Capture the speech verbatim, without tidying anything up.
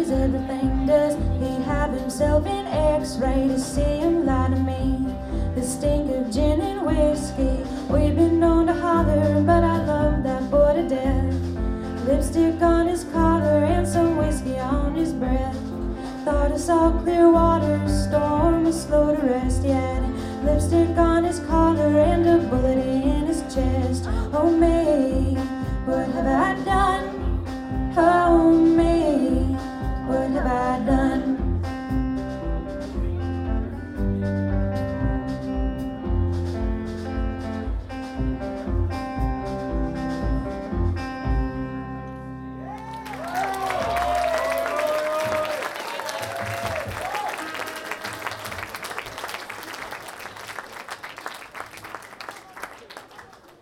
lose everything. Does he have himself an x-ray to see him lie to me? The stink of gin and whiskey, we've been known to holler, but I love that boy to death. Lipstick on his collar and some whiskey on his breath. Thought I saw clear water, storm was slow to rest. He had lipstick on his collar and a bullet in his chest. Oh me, what have I done? Oh me, what have I done?